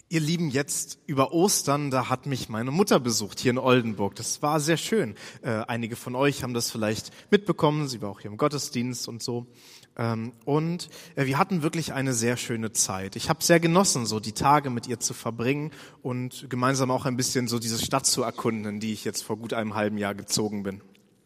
Ihr Lieben, jetzt über Ostern, da hat mich meine Mutter besucht hier in Oldenburg. Das war sehr schön. Einige von euch haben das vielleicht mitbekommen. Sie war auch hier im Gottesdienst und so. Wir hatten wirklich eine sehr schöne Zeit. Ich habe sehr genossen, so die Tage mit ihr zu verbringen und gemeinsam auch ein bisschen so diese Stadt zu erkunden, in die ich jetzt vor gut einem halben Jahr gezogen bin.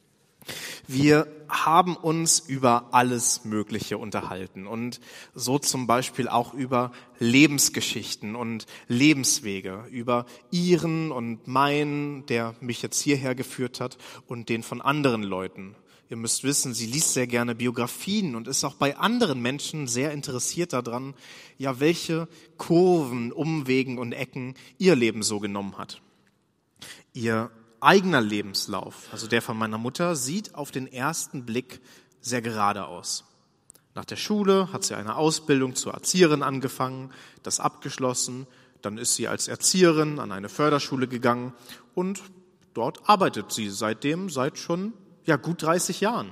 Wir haben uns über alles Mögliche unterhalten und so zum Beispiel auch über Lebensgeschichten und Lebenswege, über ihren und meinen, der mich jetzt hierher geführt hat, und den von anderen Leuten. Ihr müsst wissen, sie liest sehr gerne Biografien und ist auch bei anderen Menschen sehr interessiert daran, ja, welche Kurven, Umwegen und Ecken ihr Leben so genommen hat. Ihr eigener Lebenslauf, also der von meiner Mutter, sieht auf den ersten Blick sehr gerade aus. Nach der Schule hat sie eine Ausbildung zur Erzieherin angefangen, das abgeschlossen, dann ist sie als Erzieherin an eine Förderschule gegangen und dort arbeitet sie seitdem seit schon gut 30 Jahren.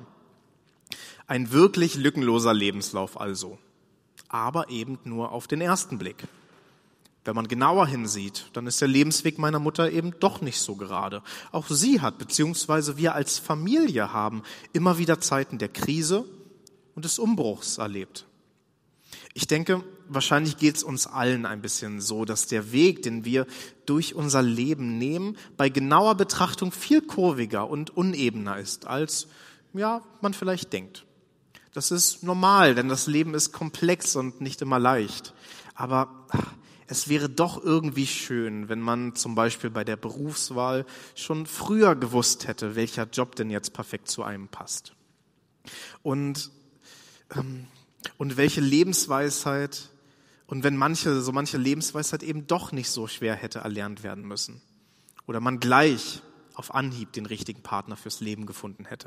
Ein wirklich lückenloser Lebenslauf also, aber eben nur auf den ersten Blick. Wenn man genauer hinsieht, dann ist der Lebensweg meiner Mutter eben doch nicht so gerade. Auch sie hat, beziehungsweise wir als Familie haben immer wieder Zeiten der Krise und des Umbruchs erlebt. Ich denke, wahrscheinlich geht es uns allen ein bisschen so, dass der Weg, den wir durch unser Leben nehmen, bei genauer Betrachtung viel kurviger und unebener ist, als man vielleicht denkt. Das ist normal, denn das Leben ist komplex und nicht immer leicht. Aber es wäre doch irgendwie schön, wenn man zum Beispiel bei der Berufswahl schon früher gewusst hätte, welcher Job denn jetzt perfekt zu einem passt. Und welche Lebensweisheit, und wenn manche Lebensweisheit eben doch nicht so schwer hätte erlernt werden müssen. Oder man gleich auf Anhieb den richtigen Partner fürs Leben gefunden hätte.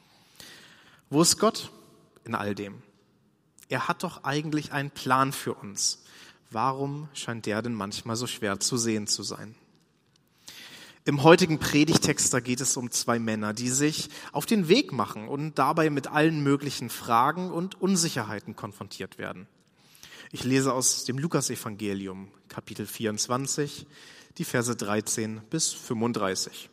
Wo ist Gott in all dem? Er hat doch eigentlich einen Plan für uns. Warum scheint der denn manchmal so schwer zu sehen zu sein? Im heutigen Predigtext, da geht es um zwei Männer, die sich auf den Weg machen und dabei mit allen möglichen Fragen und Unsicherheiten konfrontiert werden. Ich lese aus dem Lukasevangelium, Kapitel 24, die Verse 13 bis 35.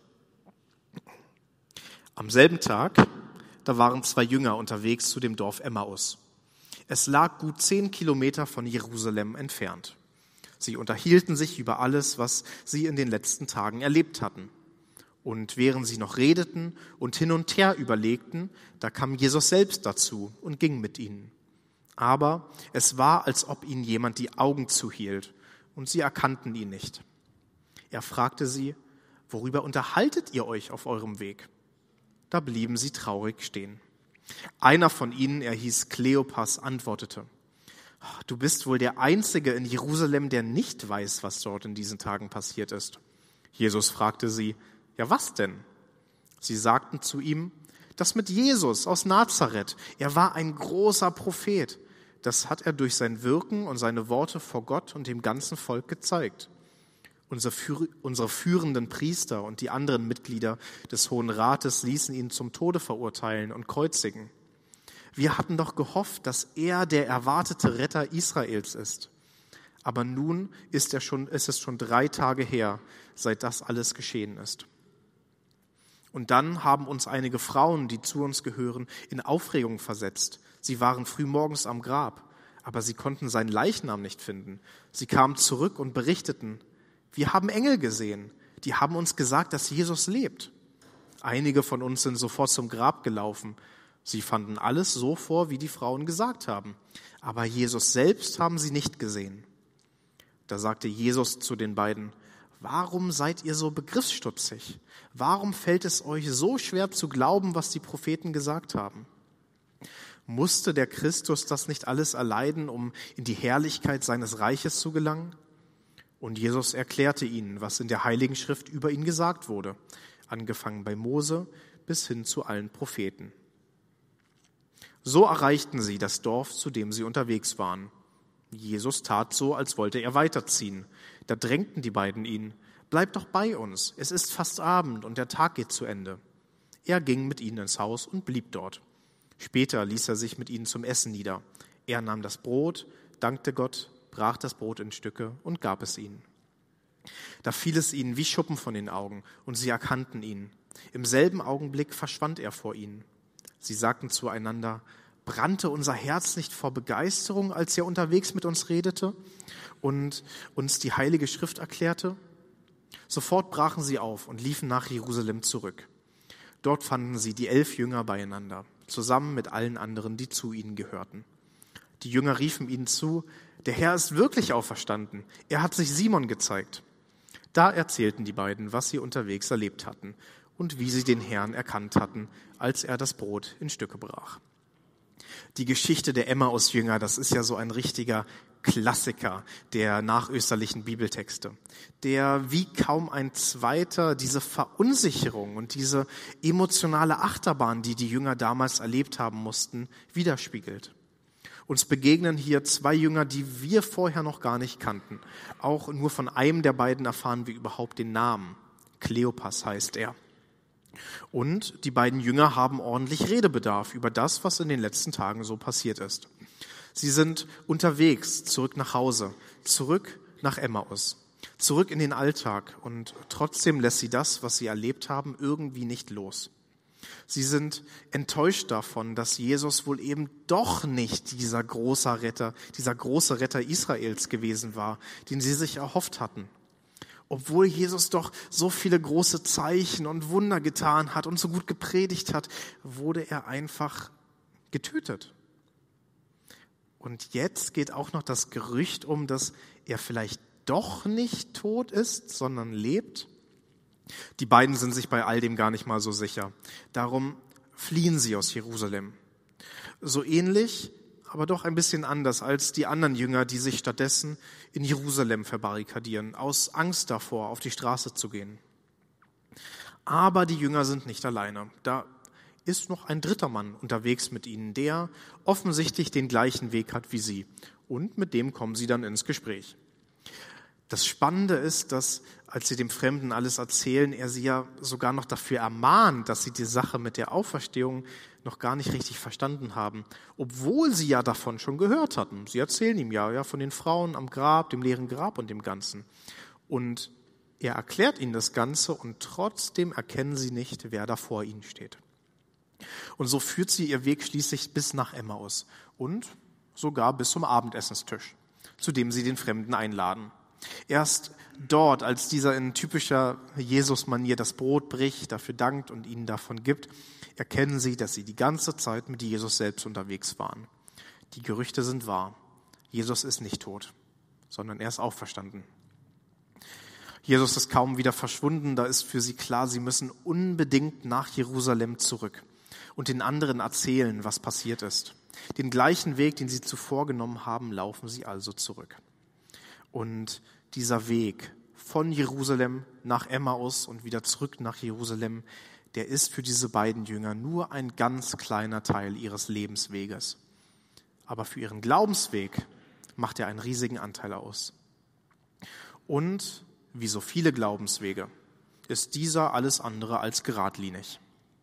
Am selben Tag, da waren zwei Jünger unterwegs zu dem Dorf Emmaus. Es lag gut 10 Kilometer von Jerusalem entfernt. Sie unterhielten sich über alles, was sie in den letzten Tagen erlebt hatten. Und während sie noch redeten und hin und her überlegten, da kam Jesus selbst dazu und ging mit ihnen. Aber es war, als ob ihnen jemand die Augen zuhielt und sie erkannten ihn nicht. Er fragte sie: Worüber unterhaltet ihr euch auf eurem Weg? Da blieben sie traurig stehen. Einer von ihnen, er hieß Kleopas, antwortete: Du bist wohl der Einzige in Jerusalem, der nicht weiß, was dort in diesen Tagen passiert ist. Jesus fragte sie: Ja, was denn? Sie sagten zu ihm: Das mit Jesus aus Nazareth. Er war ein großer Prophet. Das hat er durch sein Wirken und seine Worte vor Gott und dem ganzen Volk gezeigt. Unsere führenden Priester und die anderen Mitglieder des Hohen Rates ließen ihn zum Tode verurteilen und kreuzigen. Wir hatten doch gehofft, dass er der erwartete Retter Israels ist. Aber nun ist es schon 3 Tage her, seit das alles geschehen ist. Und dann haben uns einige Frauen, die zu uns gehören, in Aufregung versetzt. Sie waren frühmorgens am Grab, aber sie konnten seinen Leichnam nicht finden. Sie kamen zurück und berichteten: Wir haben Engel gesehen, die haben uns gesagt, dass Jesus lebt. Einige von uns sind sofort zum Grab gelaufen. Sie fanden alles so vor, wie die Frauen gesagt haben. Aber Jesus selbst haben sie nicht gesehen. Da sagte Jesus zu den beiden: Warum seid ihr so begriffsstutzig? Warum fällt es euch so schwer zu glauben, was die Propheten gesagt haben? Musste der Christus das nicht alles erleiden, um in die Herrlichkeit seines Reiches zu gelangen? Und Jesus erklärte ihnen, was in der Heiligen Schrift über ihn gesagt wurde, angefangen bei Mose bis hin zu allen Propheten. So erreichten sie das Dorf, zu dem sie unterwegs waren. Jesus tat so, als wollte er weiterziehen. Da drängten die beiden ihn: Bleib doch bei uns, es ist fast Abend und der Tag geht zu Ende. Er ging mit ihnen ins Haus und blieb dort. Später ließ er sich mit ihnen zum Essen nieder. Er nahm das Brot, dankte Gott, brach das Brot in Stücke und gab es ihnen. Da fiel es ihnen wie Schuppen von den Augen, und sie erkannten ihn. Im selben Augenblick verschwand er vor ihnen. Sie sagten zueinander: Brannte unser Herz nicht vor Begeisterung, als er unterwegs mit uns redete und uns die Heilige Schrift erklärte? Sofort brachen sie auf und liefen nach Jerusalem zurück. Dort fanden sie die 11 Jünger beieinander, zusammen mit allen anderen, die zu ihnen gehörten. Die Jünger riefen ihnen zu: Der Herr ist wirklich auferstanden. Er hat sich Simon gezeigt. Da erzählten die beiden, was sie unterwegs erlebt hatten und wie sie den Herrn erkannt hatten, als er das Brot in Stücke brach. Die Geschichte der Emmaus-Jünger, das ist ja so ein richtiger Klassiker der nachösterlichen Bibeltexte, der wie kaum ein zweiter diese Verunsicherung und diese emotionale Achterbahn, die die Jünger damals erlebt haben mussten, widerspiegelt. Uns begegnen hier 2 Jünger, die wir vorher noch gar nicht kannten. Auch nur von einem der beiden erfahren wir überhaupt den Namen. Kleopas heißt er. Und die beiden Jünger haben ordentlich Redebedarf über das, was in den letzten Tagen so passiert ist. Sie sind unterwegs, zurück nach Hause, zurück nach Emmaus, zurück in den Alltag. Und trotzdem lässt sie das, was sie erlebt haben, irgendwie nicht los. Sie sind enttäuscht davon, dass Jesus wohl eben doch nicht dieser große Retter Israels gewesen war, den sie sich erhofft hatten. Obwohl Jesus doch so viele große Zeichen und Wunder getan hat und so gut gepredigt hat, wurde er einfach getötet. Und jetzt geht auch noch das Gerücht um, dass er vielleicht doch nicht tot ist, sondern lebt. Die beiden sind sich bei all dem gar nicht mal so sicher. Darum fliehen sie aus Jerusalem. So ähnlich, aber doch ein bisschen anders als die anderen Jünger, die sich stattdessen in Jerusalem verbarrikadieren, aus Angst davor, auf die Straße zu gehen. Aber die Jünger sind nicht alleine. Da ist noch ein dritter Mann unterwegs mit ihnen, der offensichtlich den gleichen Weg hat wie sie. Und mit dem kommen sie dann ins Gespräch. Das Spannende ist, dass, als sie dem Fremden alles erzählen, er sie ja sogar noch dafür ermahnt, dass sie die Sache mit der Auferstehung noch gar nicht richtig verstanden haben, obwohl sie ja davon schon gehört hatten. Sie erzählen ihm ja von den Frauen am Grab, dem leeren Grab und dem Ganzen. Und er erklärt ihnen das Ganze und trotzdem erkennen sie nicht, wer da vor ihnen steht. Und so führt sie ihr Weg schließlich bis nach Emmaus und sogar bis zum Abendessenstisch, zu dem sie den Fremden einladen. Erst dort, als dieser in typischer Jesus-Manier das Brot bricht, dafür dankt und ihnen davon gibt, erkennen sie, dass sie die ganze Zeit mit Jesus selbst unterwegs waren. Die Gerüchte sind wahr. Jesus ist nicht tot, sondern er ist auferstanden. Jesus ist kaum wieder verschwunden, da ist für sie klar, sie müssen unbedingt nach Jerusalem zurück und den anderen erzählen, was passiert ist. Den gleichen Weg, den sie zuvor genommen haben, laufen sie also zurück. Und dieser Weg von Jerusalem nach Emmaus und wieder zurück nach Jerusalem, der ist für diese beiden Jünger nur ein ganz kleiner Teil ihres Lebensweges. Aber für ihren Glaubensweg macht er einen riesigen Anteil aus. Und wie so viele Glaubenswege ist dieser alles andere als geradlinig.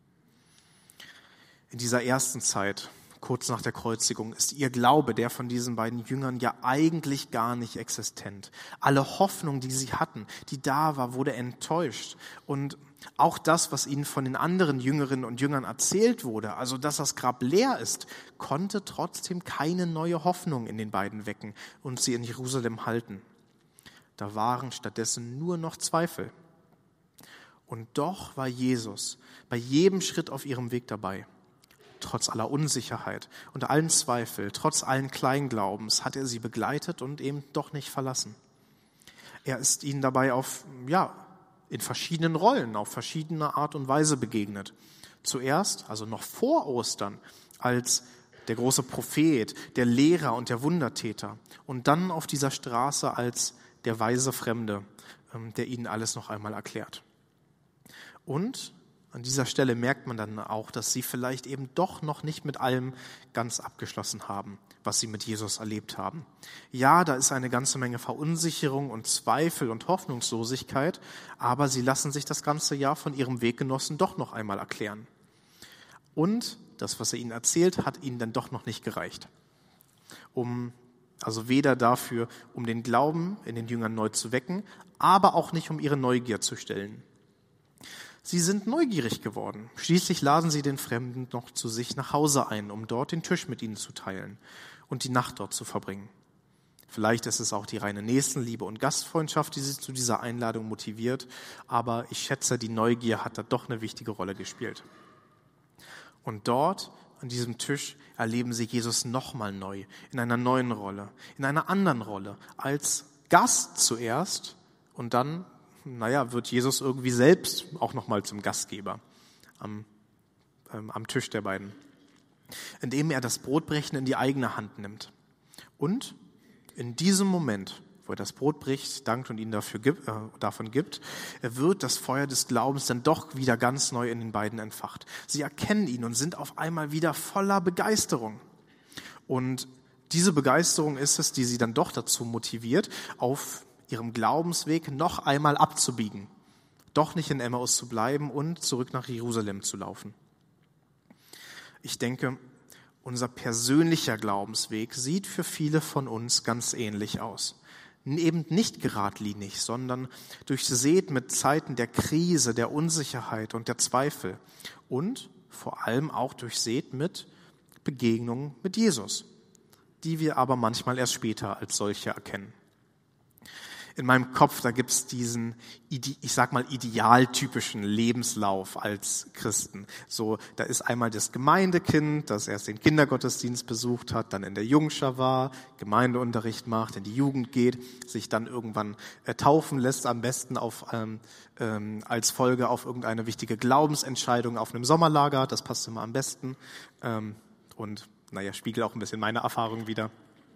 In dieser ersten Zeit, kurz nach der Kreuzigung, ist ihr Glaube, der von diesen beiden Jüngern, ja eigentlich gar nicht existent. Alle Hoffnung, die sie hatten, die da war, wurde enttäuscht. Und auch das, was ihnen von den anderen Jüngerinnen und Jüngern erzählt wurde, also dass das Grab leer ist, konnte trotzdem keine neue Hoffnung in den beiden wecken und sie in Jerusalem halten. Da waren stattdessen nur noch Zweifel. Und doch war Jesus bei jedem Schritt auf ihrem Weg dabei. Trotz aller Unsicherheit und allen Zweifel, trotz allen Kleinglaubens hat er sie begleitet und eben doch nicht verlassen. Er ist ihnen dabei in verschiedenen Rollen, auf verschiedene Art und Weise begegnet. Zuerst, also noch vor Ostern, als der große Prophet, der Lehrer und der Wundertäter. Und dann auf dieser Straße als der weise Fremde, der ihnen alles noch einmal erklärt. Und an dieser Stelle merkt man dann auch, dass sie vielleicht eben doch noch nicht mit allem ganz abgeschlossen haben, was sie mit Jesus erlebt haben. Ja, da ist eine ganze Menge Verunsicherung und Zweifel und Hoffnungslosigkeit, aber sie lassen sich das ganze Jahr von ihrem Weggenossen doch noch einmal erklären. Und das, was er ihnen erzählt, hat ihnen dann doch noch nicht gereicht, um Also weder dafür, um den Glauben in den Jüngern neu zu wecken, aber auch nicht, um ihre Neugier zu stillen. Sie sind neugierig geworden. Schließlich laden sie den Fremden noch zu sich nach Hause ein, um dort den Tisch mit ihnen zu teilen und die Nacht dort zu verbringen. Vielleicht ist es auch die reine Nächstenliebe und Gastfreundschaft, die sie zu dieser Einladung motiviert, aber ich schätze, die Neugier hat da doch eine wichtige Rolle gespielt. Und dort, an diesem Tisch, erleben sie Jesus nochmal neu, in einer neuen Rolle, in einer anderen Rolle, als Gast zuerst und dann, wird Jesus irgendwie selbst auch nochmal zum Gastgeber am Tisch der beiden, indem er das Brotbrechen in die eigene Hand nimmt. Und in diesem Moment, wo er das Brot bricht, dankt und ihnen davon gibt, wird das Feuer des Glaubens dann doch wieder ganz neu in den beiden entfacht. Sie erkennen ihn und sind auf einmal wieder voller Begeisterung. Und diese Begeisterung ist es, die sie dann doch dazu motiviert, auf ihrem Glaubensweg noch einmal abzubiegen, doch nicht in Emmaus zu bleiben und zurück nach Jerusalem zu laufen. Ich denke, unser persönlicher Glaubensweg sieht für viele von uns ganz ähnlich aus. Eben nicht geradlinig, sondern durchsät mit Zeiten der Krise, der Unsicherheit und der Zweifel und vor allem auch durchsät mit Begegnungen mit Jesus, die wir aber manchmal erst später als solche erkennen. In meinem Kopf, da gibt's diesen, ich sag mal, idealtypischen Lebenslauf als Christen. So, da ist einmal das Gemeindekind, das erst den Kindergottesdienst besucht hat, dann in der Jungschar war, Gemeindeunterricht macht, in die Jugend geht, sich dann irgendwann taufen lässt, am besten als Folge auf irgendeine wichtige Glaubensentscheidung auf einem Sommerlager, das passt immer am besten. Spiegelt auch ein bisschen meine Erfahrung wider.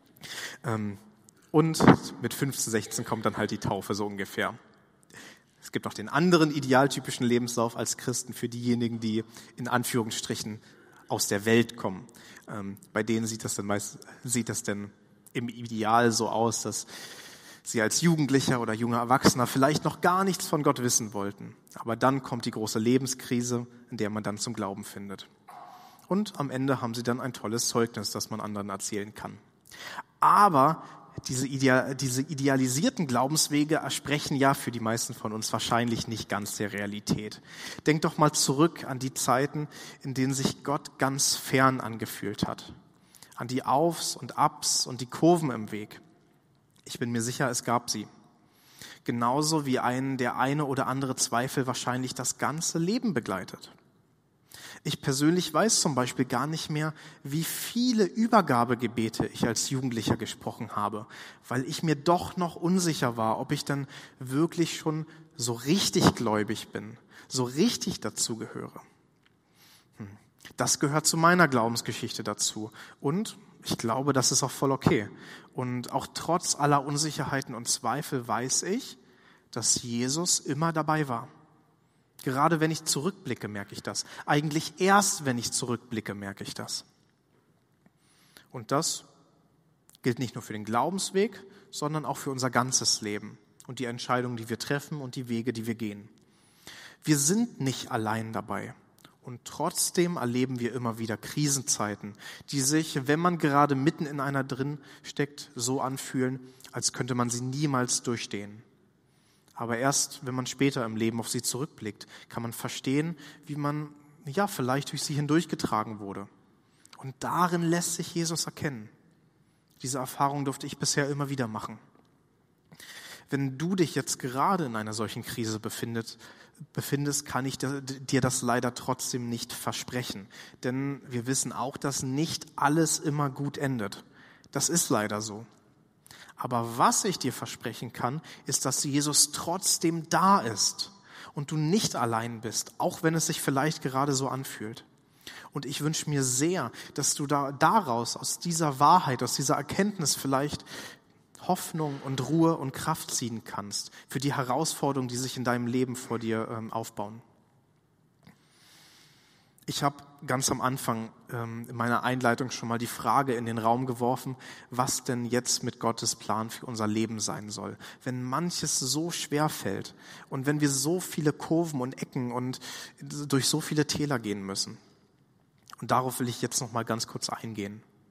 Und mit 15, 16 kommt dann halt die Taufe so ungefähr. Es gibt auch den anderen idealtypischen Lebenslauf als Christen für diejenigen, die in Anführungsstrichen aus der Welt kommen. Bei denen sieht das dann im Ideal so aus, dass sie als Jugendlicher oder junger Erwachsener vielleicht noch gar nichts von Gott wissen wollten. Aber dann kommt die große Lebenskrise, in der man dann zum Glauben findet. Und am Ende haben sie dann ein tolles Zeugnis, das man anderen erzählen kann. Aber diese idealisierten Glaubenswege ersprechen ja für die meisten von uns wahrscheinlich nicht ganz der Realität. Denkt doch mal zurück an die Zeiten, in denen sich Gott ganz fern angefühlt hat. An die Aufs und Abs und die Kurven im Weg. Ich bin mir sicher, es gab sie. Genauso wie der eine oder andere Zweifel wahrscheinlich das ganze Leben begleitet. Ich persönlich weiß zum Beispiel gar nicht mehr, wie viele Übergabegebete ich als Jugendlicher gesprochen habe, weil ich mir doch noch unsicher war, ob ich dann wirklich schon so richtig gläubig bin, so richtig dazugehöre. Das gehört zu meiner Glaubensgeschichte dazu und ich glaube, das ist auch voll okay. Und auch trotz aller Unsicherheiten und Zweifel weiß ich, dass Jesus immer dabei war. Gerade wenn ich zurückblicke, merke ich das. Eigentlich erst, wenn ich zurückblicke, merke ich das. Und das gilt nicht nur für den Glaubensweg, sondern auch für unser ganzes Leben und die Entscheidungen, die wir treffen und die Wege, die wir gehen. Wir sind nicht allein dabei. Und trotzdem erleben wir immer wieder Krisenzeiten, die sich, wenn man gerade mitten in einer drin steckt, so anfühlen, als könnte man sie niemals durchstehen. Aber erst, wenn man später im Leben auf sie zurückblickt, kann man verstehen, wie man vielleicht durch sie hindurchgetragen wurde. Und darin lässt sich Jesus erkennen. Diese Erfahrung durfte ich bisher immer wieder machen. Wenn du dich jetzt gerade in einer solchen Krise befindest, kann ich dir das leider trotzdem nicht versprechen. Denn wir wissen auch, dass nicht alles immer gut endet. Das ist leider so. Aber was ich dir versprechen kann, ist, dass Jesus trotzdem da ist und du nicht allein bist, auch wenn es sich vielleicht gerade so anfühlt. Und ich wünsche mir sehr, dass du daraus, aus dieser Wahrheit, aus dieser Erkenntnis vielleicht Hoffnung und Ruhe und Kraft ziehen kannst für die Herausforderungen, die sich in deinem Leben vor dir aufbauen. Ich habe ganz am Anfang in meiner Einleitung schon mal die Frage in den Raum geworfen, was denn jetzt mit Gottes Plan für unser Leben sein soll. Wenn manches so schwer fällt und wenn wir so viele Kurven und Ecken und durch so viele Täler gehen müssen. Und darauf will ich jetzt noch mal ganz kurz eingehen.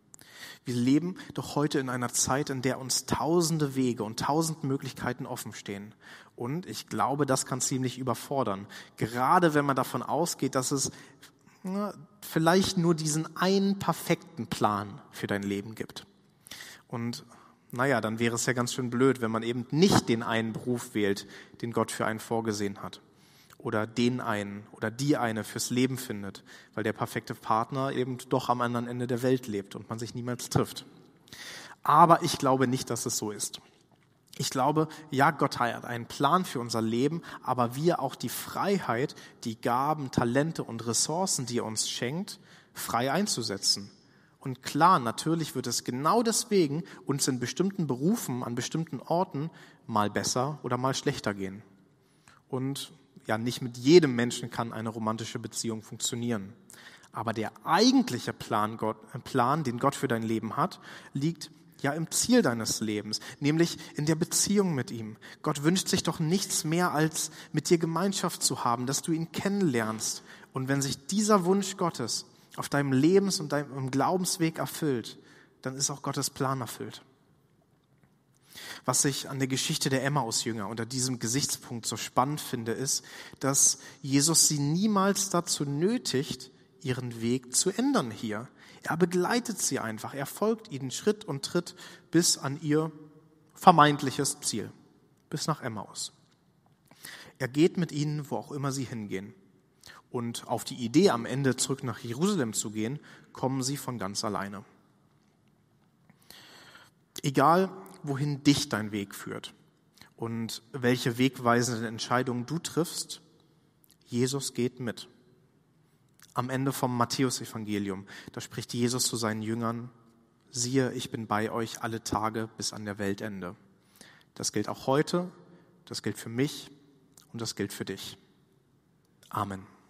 Wir leben doch heute in einer Zeit, in der uns tausende Wege und tausend Möglichkeiten offen stehen. Und ich glaube, das kann ziemlich überfordern. Gerade wenn man davon ausgeht, dass es vielleicht nur diesen einen perfekten Plan für dein Leben gibt. Und dann wäre es ja ganz schön blöd, wenn man eben nicht den einen Beruf wählt, den Gott für einen vorgesehen hat. Oder den einen oder die eine fürs Leben findet, weil der perfekte Partner eben doch am anderen Ende der Welt lebt und man sich niemals trifft. Aber ich glaube nicht, dass es so ist. Ich glaube, ja, Gott hat einen Plan für unser Leben, aber wir auch die Freiheit, die Gaben, Talente und Ressourcen, die er uns schenkt, frei einzusetzen. Und klar, natürlich wird es genau deswegen uns in bestimmten Berufen, an bestimmten Orten mal besser oder mal schlechter gehen. Und ja, nicht mit jedem Menschen kann eine romantische Beziehung funktionieren. Aber der eigentliche Plan, den Gott für dein Leben hat, liegt ja im Ziel deines Lebens, nämlich in der Beziehung mit ihm. Gott wünscht sich doch nichts mehr, als mit dir Gemeinschaft zu haben, dass du ihn kennenlernst. Und wenn sich dieser Wunsch Gottes auf deinem Lebens- und deinem Glaubensweg erfüllt, dann ist auch Gottes Plan erfüllt. Was ich an der Geschichte der Emmaus-Jünger unter diesem Gesichtspunkt so spannend finde, ist, dass Jesus sie niemals dazu nötigt, ihren Weg zu ändern hier. Er begleitet sie einfach, er folgt ihnen Schritt und Tritt bis an ihr vermeintliches Ziel, bis nach Emmaus. Er geht mit ihnen, wo auch immer sie hingehen. Und auf die Idee, am Ende zurück nach Jerusalem zu gehen, kommen sie von ganz alleine. Egal, wohin dich dein Weg führt und welche wegweisenden Entscheidungen du triffst, Jesus geht mit. Am Ende vom Matthäus-Evangelium, da spricht Jesus zu seinen Jüngern: Siehe, ich bin bei euch alle Tage bis an der Weltende. Das gilt auch heute, das gilt für mich und das gilt für dich. Amen.